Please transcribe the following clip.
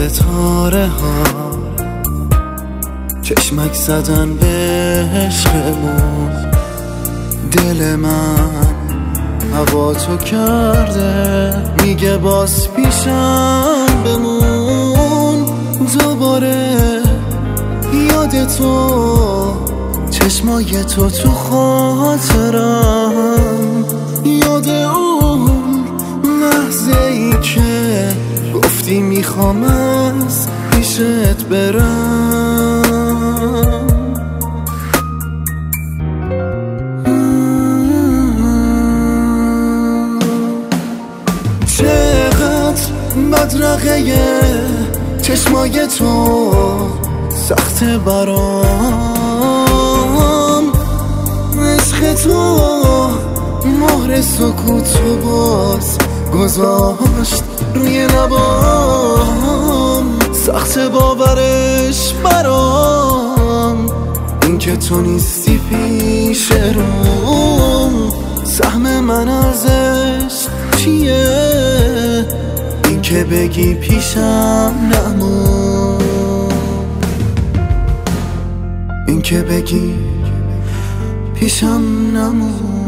ستاره ها چشمک زدن به عشقمون. دل من هوا تو کرده، میگه باز پیشم بمون. دوباره یاد تو، چشمای تو خاطرم، یاد اون لحظه ای که گفتی میخوام از پیشت برم. چقدر بدرقه چشمای تو سخت برام. عشق تو مهر سکوتو باز گذاشت روی لبام. سخت باورش برام این که تو نیستی پیش روم. سهم من ازش چیه؟ این که بگی پیشم نمون، این که بگی پیشم نمون.